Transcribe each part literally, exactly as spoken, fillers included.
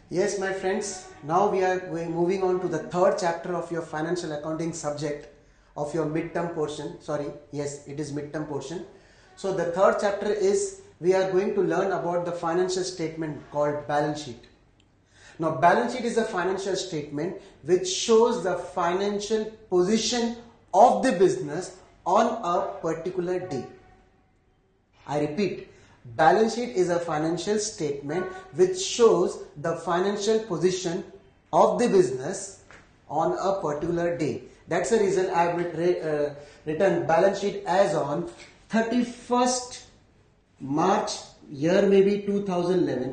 Yes, my friends, now we are going, moving on to the third chapter of your financial accounting subject of your midterm portion. Sorry, yes, it is midterm portion. So the third chapter is we are going to learn about the financial statement called balance sheet. Now, balance sheet is a financial statement which shows the financial position of the business on a particular day. I repeat, balance sheet is a financial statement which shows the financial position of the business on a particular day. That's the reason I have uh, written balance sheet as on thirty-first March year maybe two thousand eleven.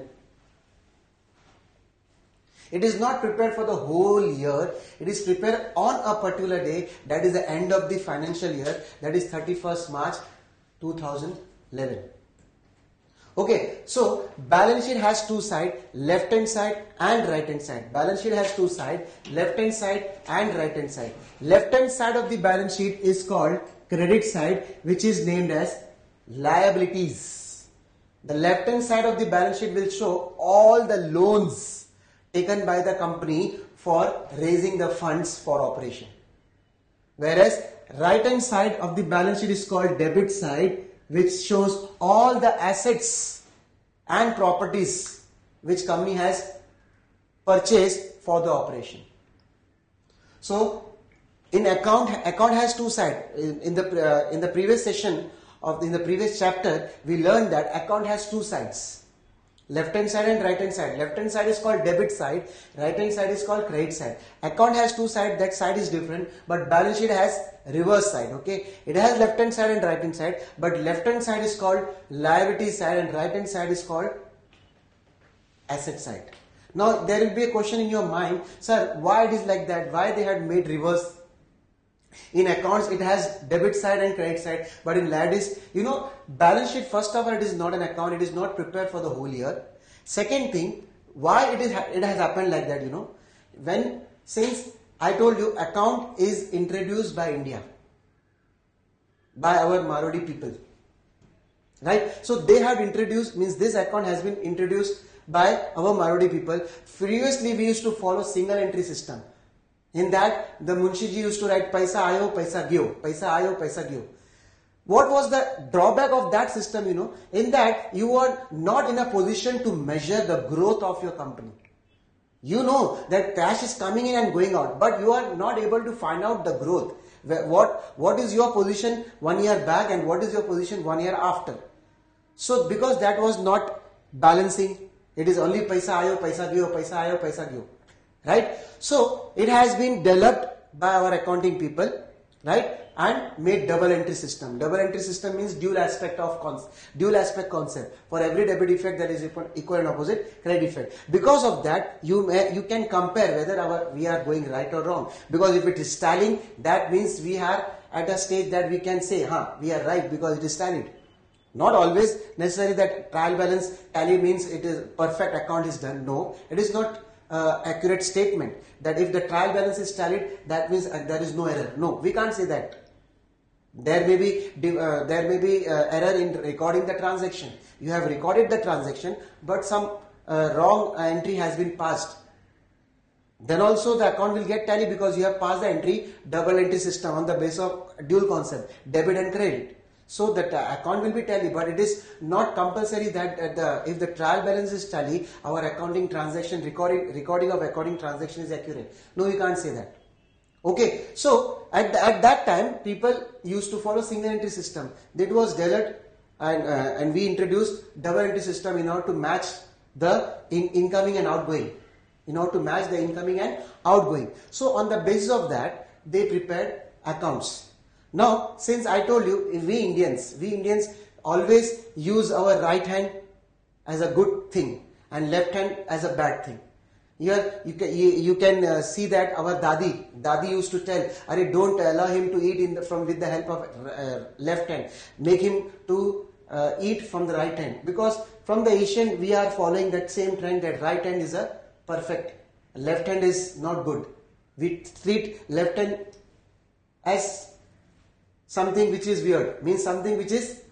It is not prepared for the whole year. It is prepared on a particular day, that is the end of the financial year, that is thirty-first March two thousand eleven. Okay, so balance sheet has two sides, left hand side and right hand side. Balance sheet has two sides, left hand side and right hand side. Left hand side of the balance sheet is called credit side, which is named as liabilities. The left hand side of the balance sheet will show all the loans taken by the company for raising the funds for operation. Whereas right hand side of the balance sheet is called debit side, which shows all the assets and properties which company has purchased for the operation. So in account, account has two sides. In, in the uh, in the previous session of in the previous chapter, we learned that account has two sides, left hand side and right hand side. Left hand side is called debit side, right hand side is called credit side. Account has two sides, that side is different, but balance sheet has reverse side. Okay, it has left hand side and right hand side, but left hand side is called liability side and right hand side is called asset side. Now there will be a question in your mind, sir, why it is like that? Why they had made reverse? In accounts it has debit side and credit side, but in liabilities, you know, balance sheet, first of all, it is not an account, it is not prepared for the whole year. Second thing, why it is it has happened like that, you know, when since I told you account is introduced by India, by our Marodi people, right? So they have introduced, means this account has been introduced by our Marodi people. Previously we used to follow single entry system. In that, the Munshiji used to write paisa ayo, paisa gyo, paisa ayo, paisa gyo. What was the drawback of that system, you know? In that, you are not in a position to measure the growth of your company. You know that cash is coming in and going out, but you are not able to find out the growth. What, what is your position one year back and what is your position one year after? So, because that was not balancing, it is only paisa ayo, paisa gyo, paisa ayo, paisa gyo. Right? So it has been developed by our accounting people, right, and made double entry system. Double entry system means dual aspect of concept, dual aspect concept. For every debit effect there is equal and opposite credit effect. Because of that, you may, you can compare whether our we are going right or wrong. Because if it is tallying, that means we are at a stage that we can say, huh, we are right because it is tallied. Not always necessary that trial balance tally means it is perfect account is done. No, it is not. Uh, accurate statement that if the trial balance is tallied, that means uh, there is no error. No, we can't say that. There may be uh, there may be uh, error in recording the transaction. You have recorded the transaction, but some uh, wrong entry has been passed. Then also the account will get tally because you have passed the entry double entry system on the basis of dual concept, debit and credit. So that uh, account will be tally, but it is not compulsory that uh, the if the trial balance is tally, our accounting transaction recording recording of accounting transaction is accurate. No, you can't say that. Okay, so at the, at that time, people used to follow single entry system. That was developed, and uh, and we introduced double entry system in order to match the in, incoming and outgoing, in order to match the incoming and outgoing. So on the basis of that, they prepared accounts. Now, since I told you, we Indians, we Indians always use our right hand as a good thing and left hand as a bad thing. Here you can, you, you can uh, see that our Dadi, Dadi used to tell, Arey, don't allow him to eat in the, from with the help of uh, left hand. Make him to uh, eat from the right hand. Because from the Asian, we are following that same trend that right hand is a perfect, left hand is not good. We treat left hand as something which is weird, means something which is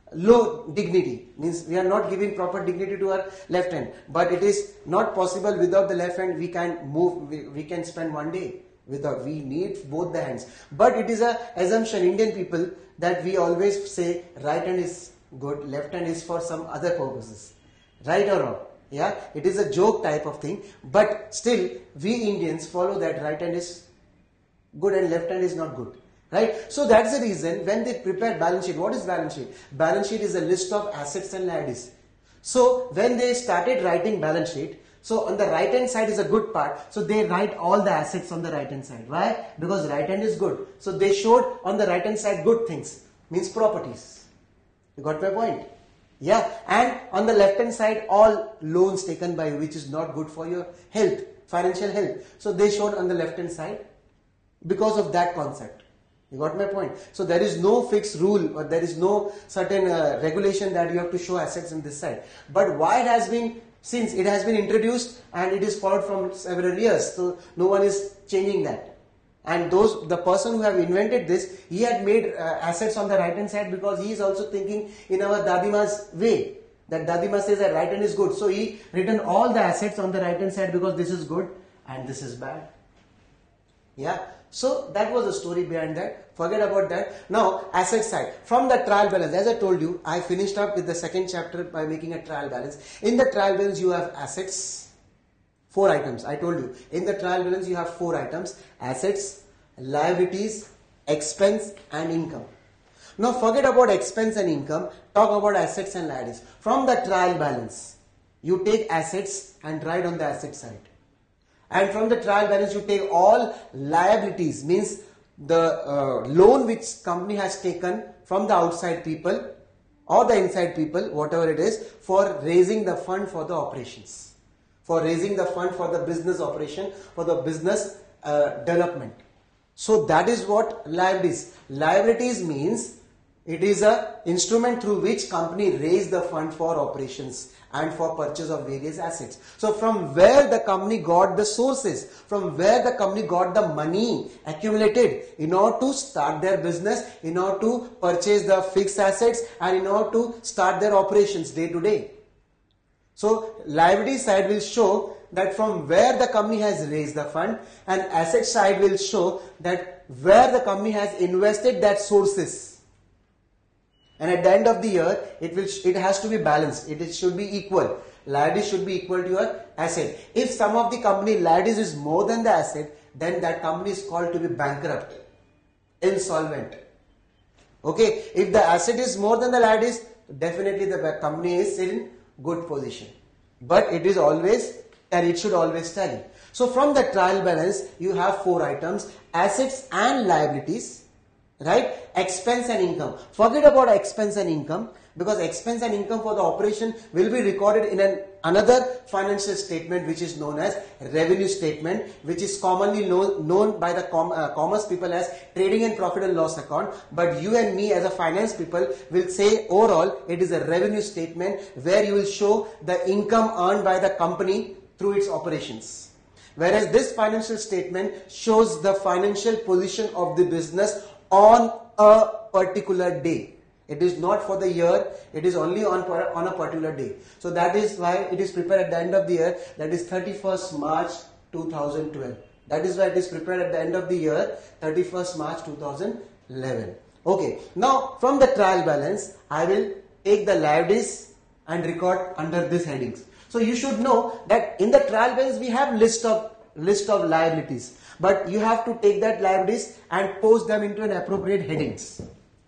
low dignity, means we are not giving proper dignity to our left hand, but it is not possible without the left hand. We can move, we, we can spend one day without, we need both the hands. But it is a assumption, Indian people, that we always say right hand is good, left hand is for some other purposes, right or wrong. Yeah, it is a joke type of thing, but still we Indians follow that right hand is good and left hand is not good. Right? So that's the reason when they prepare balance sheet. What is balance sheet? Balance sheet is a list of assets and liabilities. So when they started writing balance sheet, so on the right hand side is a good part. So they write all the assets on the right hand side. Why? Because right hand is good. So they showed on the right hand side good things, means properties. You got my point? Yeah. And on the left hand side, all loans taken by you, which is not good for your health, financial health. So they showed on the left hand side because of that concept. You got my point? So there is no fixed rule or there is no certain uh, regulation that you have to show assets in this side. But why it has been, since it has been introduced and it is followed from several years, so no one is changing that. And those, the person who have invented this, he had made uh, assets on the right hand side because he is also thinking in our Dadima's way. That Dadima says that right hand is good. So he written all the assets on the right hand side because this is good and this is bad. Yeah. So that was the story behind that. Forget about that. Now asset side. From the trial balance, as I told you, I finished up with the second chapter by making a trial balance. In the trial balance you have assets, four items. I told you. In the trial balance you have four items. Assets, liabilities, expense and income. Now forget about expense and income. Talk about assets and liabilities. From the trial balance, you take assets and write on the asset side. And from the trial balance you take all liabilities, means the uh, loan which company has taken from the outside people or the inside people, whatever it is, for raising the fund for the operations, for raising the fund for the business operation, for the business uh, development. So that is what liabilities. Liabilities means it is a instrument through which company raise the fund for operations and for purchase of various assets. So from where the company got the sources, from where the company got the money accumulated in order to start their business, in order to purchase the fixed assets and in order to start their operations day to day. So liability side will show that from where the company has raised the fund, and asset side will show that where the company has invested that sources. And at the end of the year, it will it has to be balanced. It should be equal. Liabilities should be equal to your asset. If some of the company liabilities is more than the asset, then that company is called to be bankrupt, insolvent. Okay. If the asset is more than the liabilities, definitely the company is in good position. But it is always, and it should always tally. So from the trial balance, you have four items: assets and liabilities. Right? Expense and income. Forget about expense and income, because expense and income for the operation will be recorded in an another financial statement which is known as revenue statement, which is commonly known, known by the com, uh, commerce people as trading and profit and loss account. But you and me as a finance people will say overall it is a revenue statement where you will show the income earned by the company through its operations. Whereas this financial statement shows the financial position of the business on a particular day. It is not for the year, it is only on, on a particular day. So that is why it is prepared at the end of the year, that is thirty-first March two thousand twelve. That is why it is prepared at the end of the year, thirty-first March two thousand eleven. Okay, now from the trial balance, I will take the liabilities and record under these headings. So you should know that in the trial balance we have list of list of liabilities. But you have to take that liabilities and post them into an appropriate headings.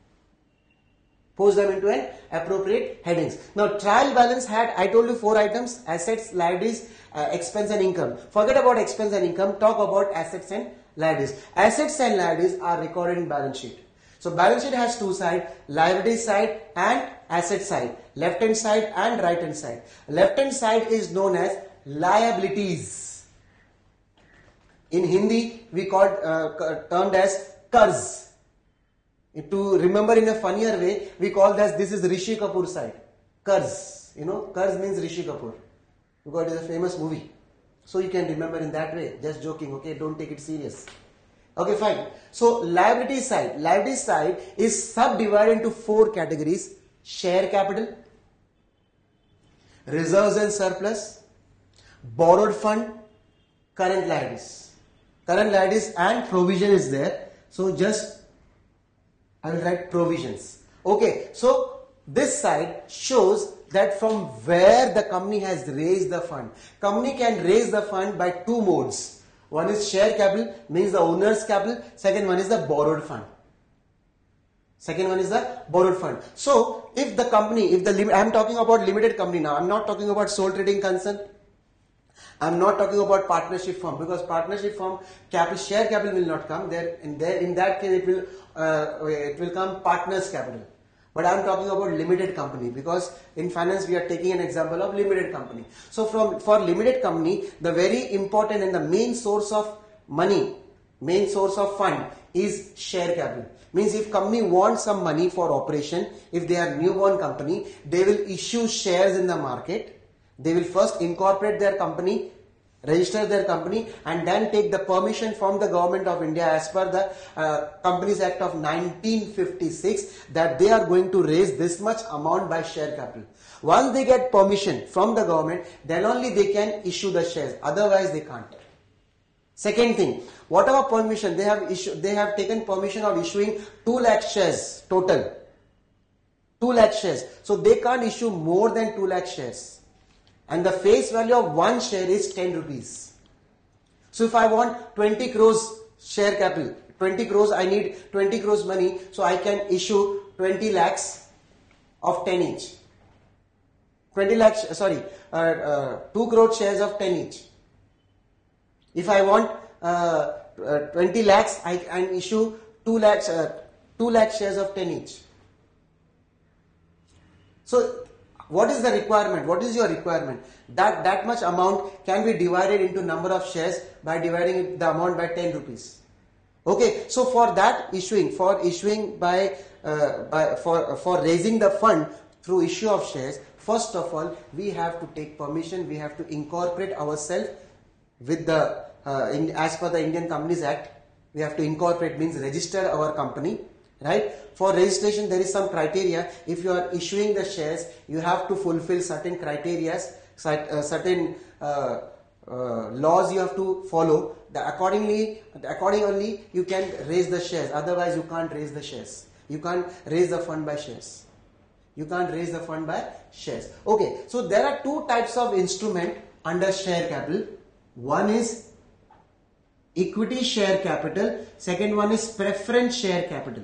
Post them into an appropriate headings. Now trial balance had, I told you, four items: assets, liabilities, uh, expense and income. Forget about expense and income, talk about assets and liabilities. Assets and liabilities are recorded in balance sheet. So balance sheet has two sides: liability side and asset side, left hand side and right hand side. Left hand side is known as liabilities. In Hindi, we called uh, termed as Qarz. To remember in a funnier way, we call that this is Rishi Kapoor side. Qarz. You know, Qarz means Rishi Kapoor, because it is a famous movie. So you can remember in that way. Just joking, okay? Don't take it serious. Okay, fine. So liability side. Liability side is subdivided into four categories: share capital, reserves and surplus, borrowed fund, current liabilities. Current liabilities and provision is there. So just I will write provisions. Okay, so this side shows that from where the company has raised the fund. Company can raise the fund by two modes. One is share capital, means the owner's capital. Second one is the borrowed fund. Second one is the borrowed fund. So if the company, if the I am talking about limited company now, I am not talking about sole trading concern. I am not talking about partnership firm, because partnership firm capital, share capital will not come there. In there, in that case, it will uh, it will come partners capital. But I am talking about limited company, because in finance we are taking an example of limited company. So from for limited company, the very important and the main source of money, main source of fund is share capital. Means if company wants some money for operation, if they are newborn company, they will issue shares in the market. They will first incorporate their company, register their company, and then take the permission from the government of India as per the uh, Companies Act of nineteen fifty-six that they are going to raise this much amount by share capital. Once they get permission from the government, then only they can issue the shares. Otherwise they can't. Second thing, whatever permission they have issued, they have taken permission of issuing two lakh shares total. two lakh shares. So they can't issue more than two lakh shares. And the face value of one share is ten rupees. So if I want twenty crores share capital, twenty crores, I need twenty crores money, so I can issue twenty lakhs of ten each. twenty lakhs, sorry, uh, uh, two crore shares of ten each. If I want uh, uh, twenty lakhs, I can issue two lakhs, uh, two lakh shares of ten each. So what is the requirement? What is your requirement? That that much amount can be divided into number of shares by dividing the amount by ten rupees. Okay, so for that issuing, for issuing by, uh, by for for raising the fund through issue of shares, first of all we have to take permission. We have to incorporate ourselves with the uh, in, as per the Indian Companies Act. We have to incorporate, means register our company. Right? For registration, there is some criteria. If you are issuing the shares, you have to fulfill certain criteria, certain uh, uh, laws you have to follow. The accordingly, accordingly, you can raise the shares. Otherwise, you can't raise the shares. You can't raise the fund by shares. You can't raise the fund by shares. Okay, so there are two types of instrument under share capital. One is equity share capital. Second one is preference share capital.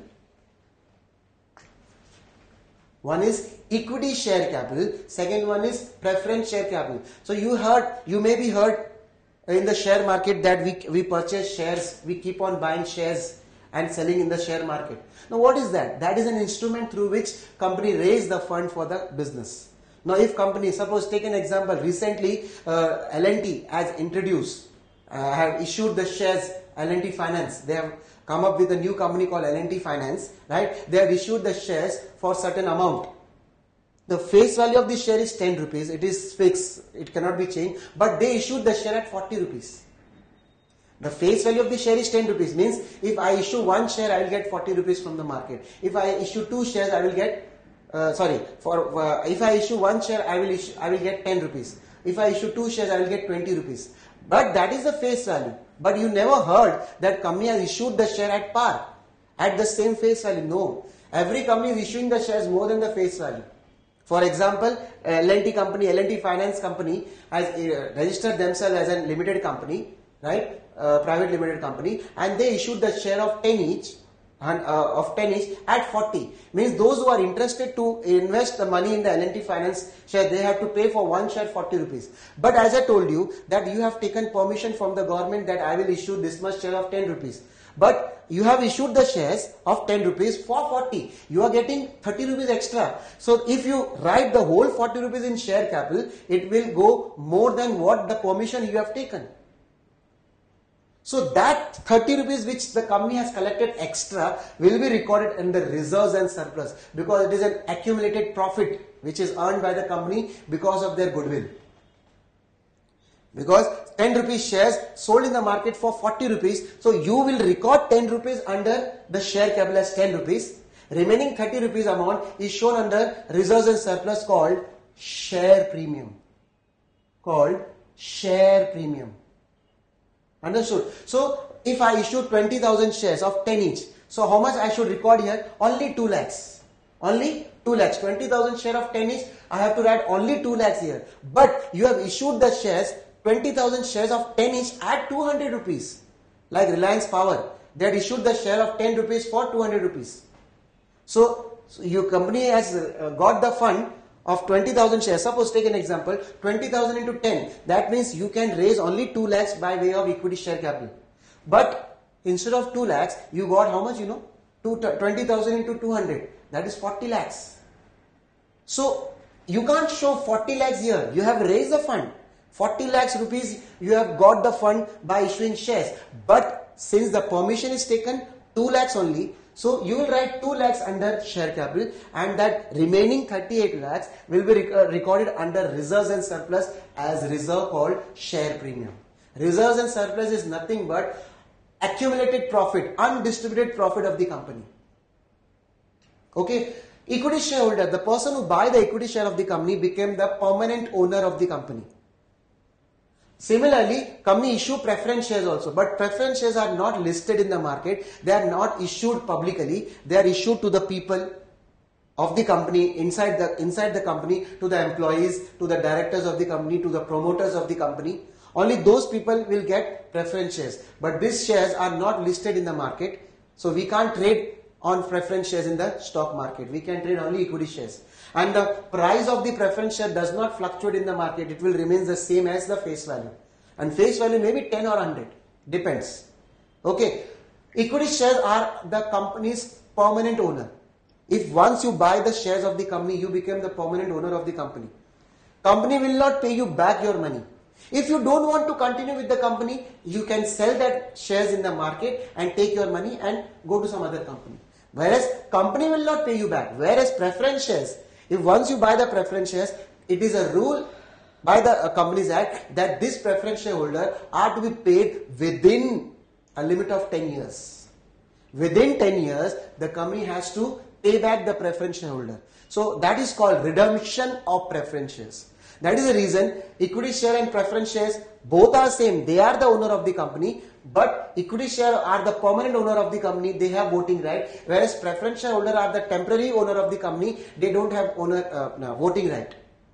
One is equity share capital, second one is preference share capital. So you heard, you may be heard in the share market that we, we purchase shares, we keep on buying shares and selling in the share market. Now what is that? That is an instrument through which company raise the fund for the business. Now if company, suppose take an example, recently uh, L and T has introduced, uh, have issued the shares, L and T Finance, they have come up with a new company called L and T Finance, right? They have issued the shares for certain amount. The face value of the share is ten rupees. It is fixed. It cannot be changed. But they issued the share at forty rupees. The face value of the share is ten rupees. Means if I issue one share, I will get forty rupees from the market. If I issue two shares, I will get, uh, sorry, for uh, if I issue one share, I will issue, I will get ten rupees. If I issue two shares, I will get twenty rupees. But that is the face value. But you never heard that company has issued the share at par, at the same face value. No. Every company is issuing the shares more than the face value. For example, L and T company, L and T Finance company has uh, registered themselves as a limited company, right? Uh, private limited company, and they issued the share of ten each, and uh, of ten each at forty. Means those who are interested to invest the money in the L and T Finance share, they have to pay for one share forty rupees. But as I told you that you have taken permission from the government that I will issue this much share of ten rupees. But you have issued the shares of ten rupees for forty. You are getting thirty rupees extra. So if you write the whole forty rupees in share capital, it will go more than what the permission you have taken. So that thirty rupees which the company has collected extra will be recorded in the reserves and surplus, because it is an accumulated profit which is earned by the company because of their goodwill. Because ten rupees shares sold in the market for forty rupees, so you will record ten rupees under the share capital as ten rupees. Remaining thirty rupees amount is shown under reserves and surplus called share premium. Called share premium. Understood? So if I issue twenty thousand shares of ten each, so how much I should record here? Only two lakhs. Only two lakhs. twenty thousand share of ten each, I have to write only two lakhs here. But you have issued the shares, twenty thousand shares of ten each at two hundred rupees. Like Reliance Power, they had issued the share of ten rupees for two hundred rupees. So, so your company has uh, got the fund of twenty thousand shares. Suppose take an example, twenty thousand into ten. That means you can raise only two lakhs by way of equity share capital. But instead of two lakhs, you got how much, you know? twenty thousand into two hundred. That is forty lakhs. So you can't show forty lakhs here. You have raised the fund. forty lakhs rupees you have got the fund by issuing shares. But since the permission is taken, two lakhs only. So you will write two lakhs under share capital, and that remaining thirty-eight lakhs will be rec uh, recorded under reserves and surplus as reserve called share premium. Reserves and surplus is nothing but accumulated profit, undistributed profit of the company. Okay. Equity shareholder, the person who buy the equity share of the company became the permanent owner of the company. Similarly, company issue preference shares also, but preference shares are not listed in the market. They are not issued publicly. They are issued to the people of the company, inside the inside the company, to the employees, to the directors of the company, to the promoters of the company. Only those people will get preference shares. But these shares are not listed in the market, so we can't trade on preference shares in the stock market. We can trade only equity shares. And the price of the preference share does not fluctuate in the market. It will remain the same as the face value. And face value may be ten or one hundred. Depends. Okay. Equity shares are the company's permanent owner. If once you buy the shares of the company, you become the permanent owner of the company. Company will not pay you back your money. If you don't want to continue with the company, you can sell that shares in the market and take your money and go to some other company. Whereas company will not pay you back. Whereas preference shares, if once you buy the preference shares, it is a rule by the uh, Companies Act that this preference shareholder are to be paid within a limit of ten years. Within ten years, the company has to pay back the preference shareholder. So that is called redemption of preference shares. That is the reason equity share and preference shares both are same. They are the owner of the company, but equity share are the permanent owner of the company. They have voting right, whereas preference shareholder are the temporary owner of the company. They don't have owner uh, no, voting right.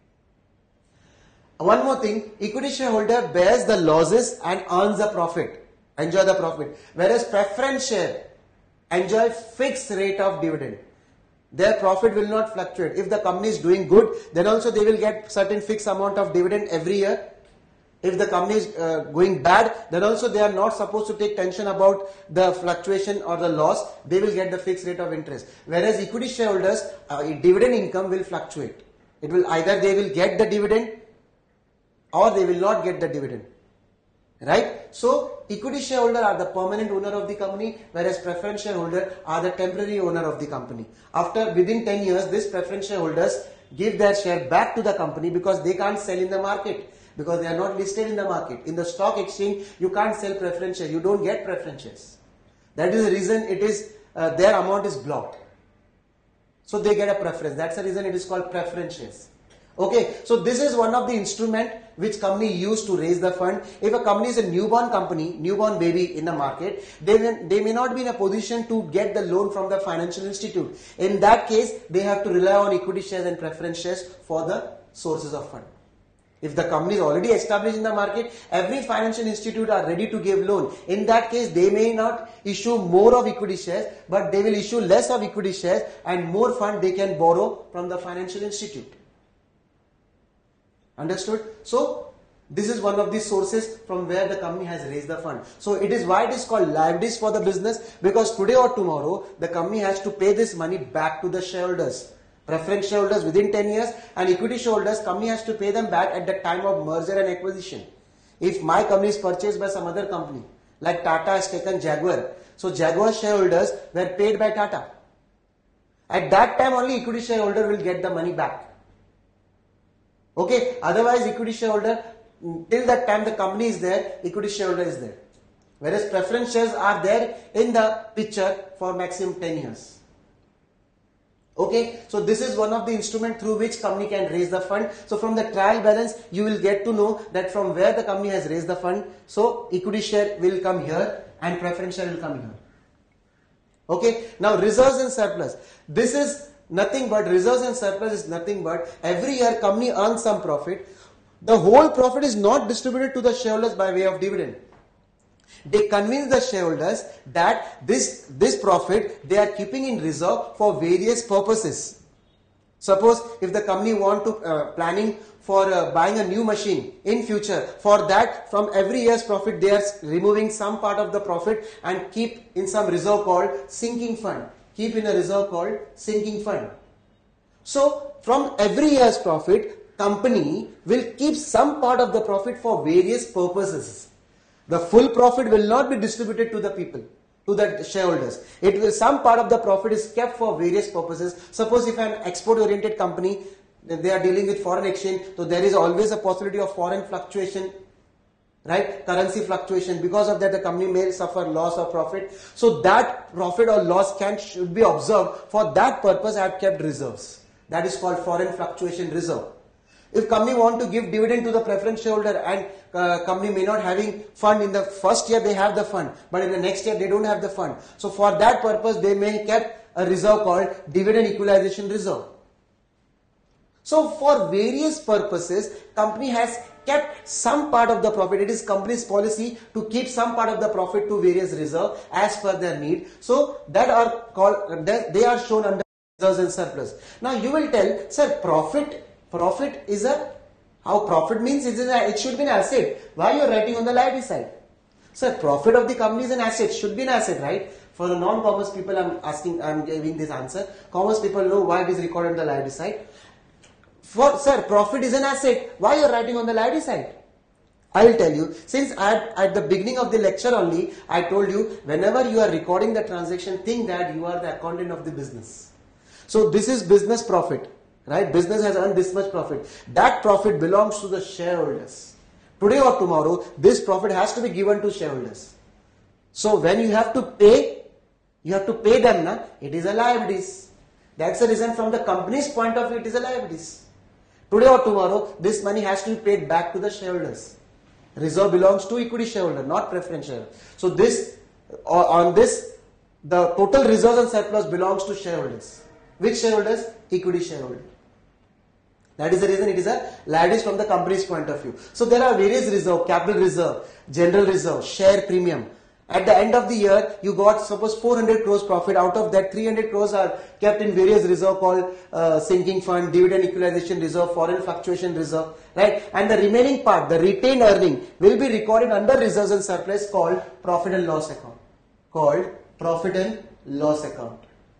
One more thing, equity shareholder bears the losses and earns the profit, enjoy the profit, whereas preference share enjoy fixed rate of dividend. Their profit will not fluctuate. If the company is doing good, then also they will get certain fixed amount of dividend every year. If the company is uh, going bad, then also they are not supposed to take tension about the fluctuation or the loss. They will get the fixed rate of interest. Whereas equity shareholders, uh, dividend income will fluctuate. It will either they will get the dividend or they will not get the dividend. Right? So, equity shareholder are the permanent owner of the company, whereas preference shareholder are the temporary owner of the company. After within ten years, these preference shareholders give their share back to the company because they can't sell in the market, because they are not listed in the market. In the stock exchange, you can't sell preference shares. You don't get preference shares. That is the reason it is uh, their amount is blocked. So they get a preference. That's the reason it is called preference shares. Okay, so this is one of the instrument which company use to raise the fund. If a company is a newborn company, newborn baby in the market, they may, they may not be in a position to get the loan from the financial institute. In that case, they have to rely on equity shares and preference shares for the sources of fund. If the company is already established in the market, every financial institute are ready to give loan. In that case, they may not issue more of equity shares, but they will issue less of equity shares and more fund they can borrow from the financial institute. Understood? So, this is one of the sources from where the company has raised the fund. So, it is why it is called liabilities for the business, because today or tomorrow, the company has to pay this money back to the shareholders. Preference shareholders within ten years and equity shareholders, company has to pay them back at the time of merger and acquisition. If my company is purchased by some other company, like Tata has taken Jaguar, so Jaguar shareholders were paid by Tata. At that time only equity shareholder will get the money back. Okay, otherwise equity shareholder, till that time the company is there, equity shareholder is there. Whereas preference shares are there in the picture for maximum ten years. Okay, so this is one of the instrument through which company can raise the fund. So from the trial balance, you will get to know that from where the company has raised the fund. So equity share will come here and preference share will come here. Okay, now reserves and surplus. This is nothing but, reserves and surplus is nothing but every year company earns some profit. The whole profit is not distributed to the shareholders by way of dividend. They convince the shareholders that this, this profit they are keeping in reserve for various purposes. Suppose if the company want to uh, planning for uh, buying a new machine in future, for that from every year's profit they are removing some part of the profit and keep in some reserve called sinking fund. Keep in a reserve called sinking fund. So from every year's profit, company will keep some part of the profit for various purposes. The full profit will not be distributed to the people, to the shareholders. It will, some part of the profit is kept for various purposes. Suppose if an export oriented company, they are dealing with foreign exchange, so there is always a possibility of foreign fluctuation, right? Currency fluctuation. Because of that the company may suffer loss or profit. So that profit or loss can should be observed. For that purpose I have kept reserves. That is called foreign fluctuation reserve. If company want to give dividend to the preference shareholder and uh, company may not having fund in the first year, they have the fund, but in the next year they don't have the fund. So for that purpose they may kept a reserve called dividend equalization reserve. So for various purposes company has kept some part of the profit. It is company's policy to keep some part of the profit to various reserve as per their need. So that are called, they are shown under reserves and surplus. Now you will tell, sir, profit Profit is a, how profit means it, is a, it should be an asset. Why you are writing on the liability side? Sir, profit of the company is an asset, should be an asset, right? For the non-commerce people I am asking, I am giving this answer. Commerce people know why it is recorded on the liability side. For, sir, profit is an asset, why you are writing on the liability side? I will tell you, since at, at the beginning of the lecture only, I told you, whenever you are recording the transaction, think that you are the accountant of the business. So this is business profit. Right? Business has earned this much profit. That profit belongs to the shareholders. Today or tomorrow, this profit has to be given to shareholders. So when you have to pay, you have to pay them, na? It is a liabilities. That's the reason from the company's point of view, it is a liabilities. Today or tomorrow, this money has to be paid back to the shareholders. Reserve belongs to equity shareholder, not preference shareholder. So this, on this, the total reserves and surplus belongs to shareholders. Which shareholders? Equity shareholder. That is the reason it is a liabilities from the company's point of view. So there are various reserve, capital reserve, general reserve, share premium. At the end of the year, you got suppose four hundred crores profit. Out of that, three hundred crores are kept in various reserve called uh, sinking fund, dividend equalization reserve, foreign fluctuation reserve, right? And the remaining part, the retained earning, will be recorded under reserves and surplus called profit and loss account. Called profit and loss account.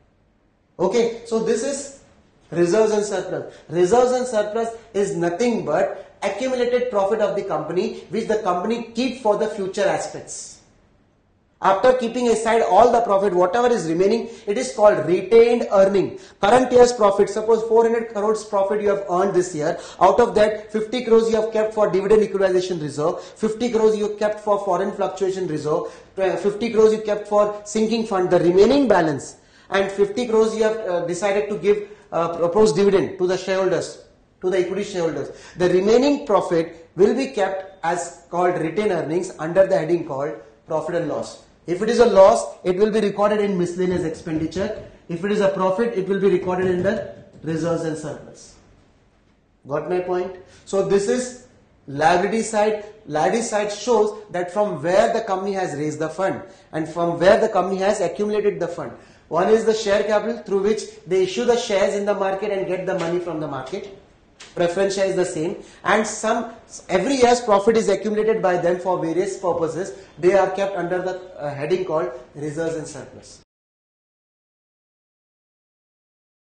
Okay, so this is reserves and surplus. Reserves and surplus is nothing but accumulated profit of the company which the company keep for the future aspects. After keeping aside all the profit, whatever is remaining, it is called retained earning. Current year's profit, suppose four hundred crores profit you have earned this year. Out of that, fifty crores you have kept for dividend equalization reserve, fifty crores you have kept for foreign fluctuation reserve, fifty crores you kept for sinking fund. The remaining balance and fifty crores you have uh, decided to give uh, proposed dividend to the shareholders, to the equity shareholders. The remaining profit will be kept as called retained earnings under the heading called profit and loss. If it is a loss, it will be recorded in miscellaneous expenditure. If it is a profit, it will be recorded in the reserves and surplus. Got my point? So this is liability side. Liability side shows that from where the company has raised the fund and from where the company has accumulated the fund. One is the share capital through which they issue the shares in the market and get the money from the market. Preference share is the same, and some every year's profit is accumulated by them for various purposes. They are kept under the uh, heading called reserves and surplus.